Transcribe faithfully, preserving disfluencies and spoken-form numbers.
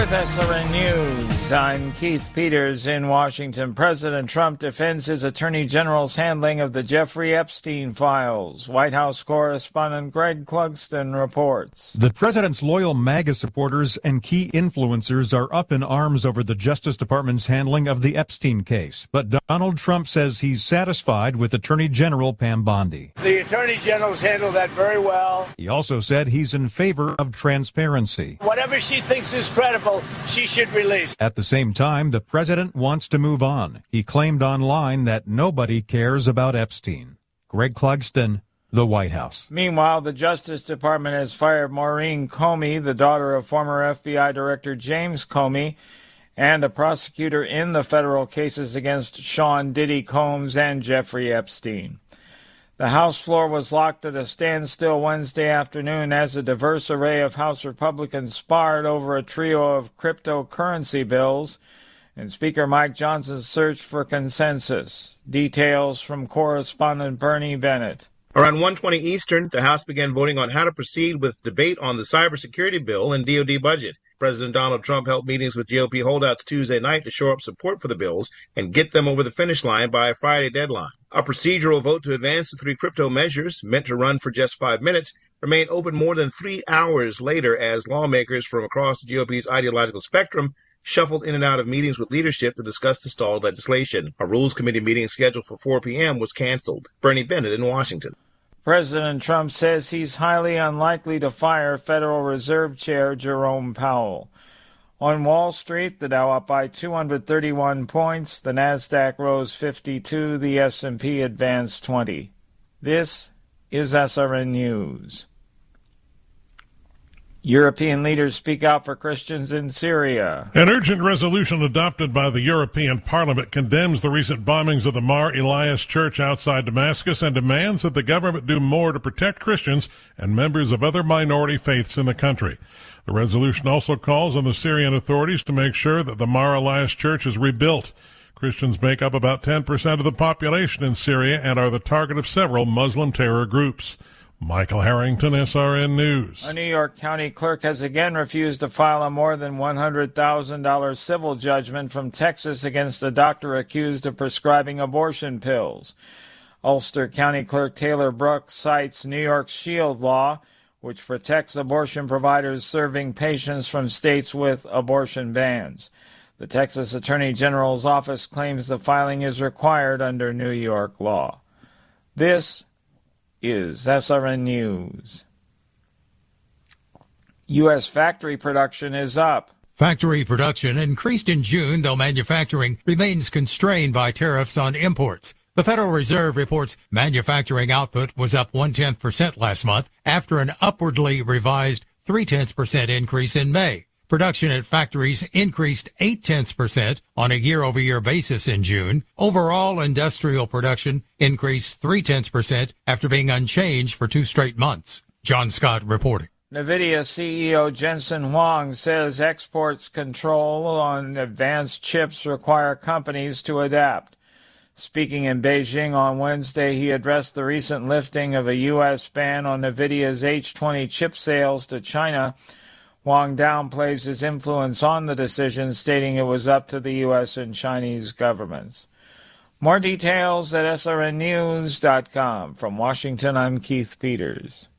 with S R N News. I'm Keith Peters in Washington. President Trump defends his Attorney General's handling of the Jeffrey Epstein files. White House correspondent Greg Clugston reports. The president's loyal MAGA supporters and key influencers are up in arms over the Justice Department's handling of the Epstein case. But Donald Trump says he's satisfied with Attorney General Pam Bondi. The Attorney General's handled that very well. He also said he's in favor of transparency. Whatever she thinks is credible, she should release. At the same time, the president wants to move on. He claimed online that nobody cares about Epstein. Greg Clugston, the White House. Meanwhile, the Justice Department has fired Maureen Comey, the daughter of former F B I Director James Comey, and a prosecutor in the federal cases against Sean Diddy Combs and Jeffrey Epstein. The House floor was locked at a standstill Wednesday afternoon as a diverse array of House Republicans sparred over a trio of cryptocurrency bills, and Speaker Mike Johnson searched for consensus. Details from correspondent Bernie Bennett. Around one twenty Eastern, the House began voting on how to proceed with debate on the cybersecurity bill and D O D budget. President Donald Trump held meetings with G O P holdouts Tuesday night to shore up support for the bills and get them over the finish line by a Friday deadline. A procedural vote to advance the three crypto measures, meant to run for just five minutes, remained open more than three hours later as lawmakers from across the G O P's ideological spectrum shuffled in and out of meetings with leadership to discuss the stalled legislation. A Rules Committee meeting scheduled for four p.m. was canceled. Bernie Bennett in Washington. President Trump says he's highly unlikely to fire Federal Reserve Chair Jerome Powell. On Wall Street, the Dow up by two hundred thirty-one points, the Nasdaq rose fifty-two, the S and P advanced twenty. This is S R N News. European leaders speak out for Christians in Syria. An urgent resolution adopted by the European Parliament condemns the recent bombings of the Mar Elias Church outside Damascus and demands that the government do more to protect Christians and members of other minority faiths in the country. The resolution also calls on the Syrian authorities to make sure that the Mar Elias Church is rebuilt. Christians make up about ten percent of the population in Syria and are the target of several Muslim terror groups. Michael Harrington, S R N News. A New York County clerk has again refused to file a more than one hundred thousand dollars civil judgment from Texas against a doctor accused of prescribing abortion pills. Ulster County Clerk Taylor Brooks cites New York's SHIELD law, which protects abortion providers serving patients from states with abortion bans. The Texas Attorney General's office claims the filing is required under New York law. This is S R N News. U S factory production is up. Factory production increased in June, though manufacturing remains constrained by tariffs on imports. The Federal Reserve reports manufacturing output was up one-tenth percent last month after an upwardly revised three-tenths percent increase in May. Production at factories increased eight-tenths percent on a year-over-year basis in June. Overall industrial production increased three-tenths percent after being unchanged for two straight months. John Scott reporting. NVIDIA C E O Jensen Huang says exports control on advanced chips require companies to adapt. Speaking in Beijing on Wednesday, he addressed the recent lifting of a U S ban on NVIDIA's H twenty chip sales to China. Huang downplays his influence on the decision, stating it was up to the U S and Chinese governments. More details at S R N news dot com. From Washington, I'm Keith Peters.